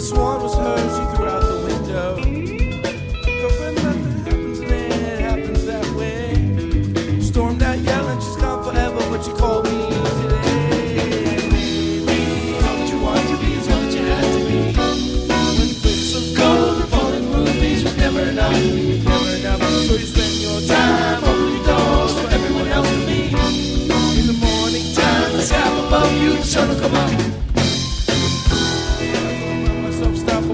swan was hers, she threw it out the window. Girlfriend, nothing happens and it happens that way. Stormed out yelling, she's gone forever, but she called me today. Baby, what you want to be is what you had to be. When flicks of gold were falling rubies was never enough, never enough. So you spend your time opening doors for everyone else to me. In the morning time, the sky above you, the sun will come up.